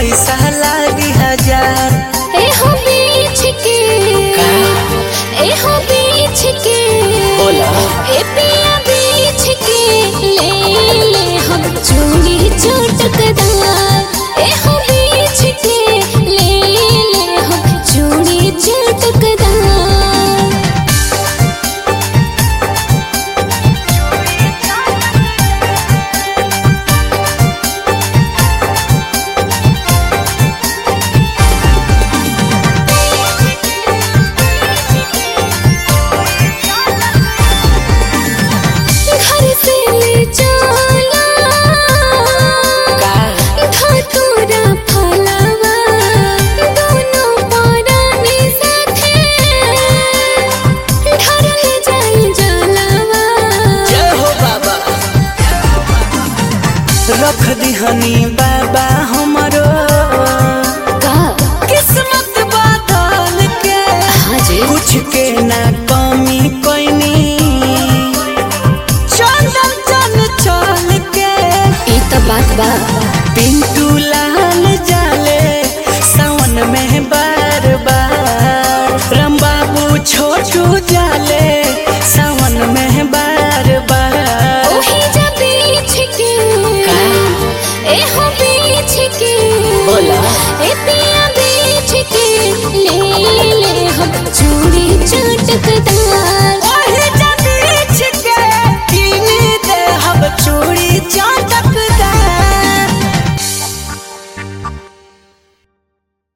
पैसा लागी 1000। एहो बीच के एहो बीच के बोला ए पिया बीच के ले हम चूड़ी चटकदार। एहो बीच के ले हम चूड़ी चटकदार। रख दिहनी बाबा हमरो का किस्मत बदल के। हाँ जी कुछ के ना कमी कोइनी चंदन चल चल के। ई तो बात बा पिंटू लाल जाले सावन में बार बार।